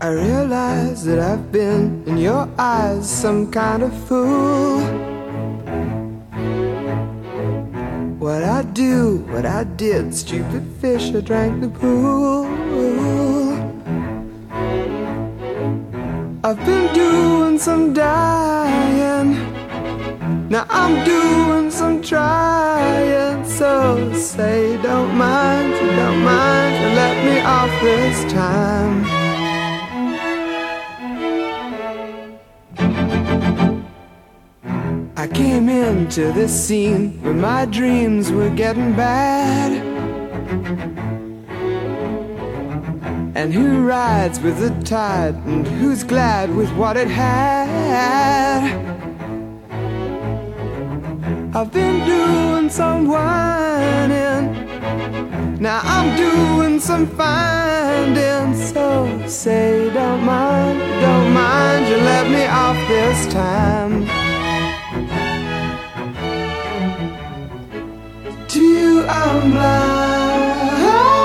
I realize that I've been in your eyes some kind of fool. What I do, what I did, stupid fish, I drank the pool. I've been doing some dying, now I'm doing some trying. So say you don't mind, you don't mind, you let me off this time. I came into this scene when my dreams were getting bad. And who rides with the tide, and who's glad with what it had? I've been doing some whining, now I'm doing some finding. So say you don't mind, you let me off this time. To you I'm blind,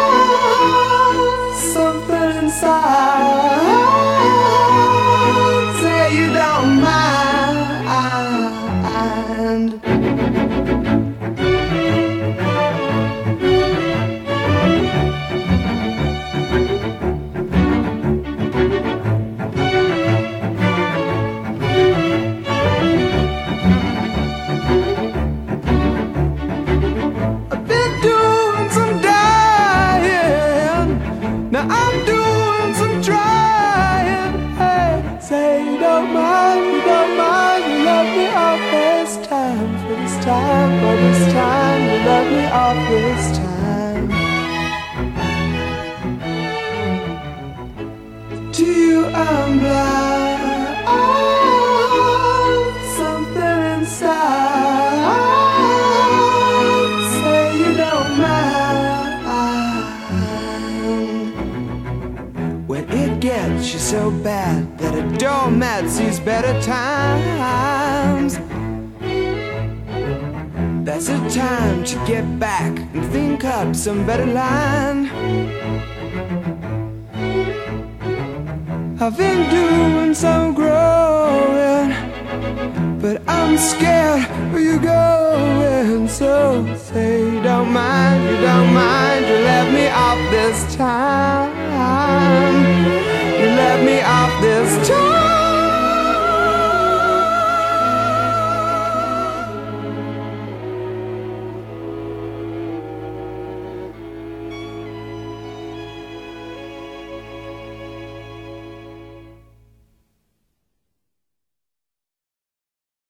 something inside, say you don't mind. Now I'm doing some trying. Hey, say you don't mind, you let me off this time. For this time, for this time, you let me off this time. To you I'm blind, something inside, say you don't mind. When it gets you so bad that a doormat sees better times, that's the time to get back and think up some better line. I've been doing some growing, but I'm scared where you're going. So say you don't mind, you let me off this time. You let me off this time.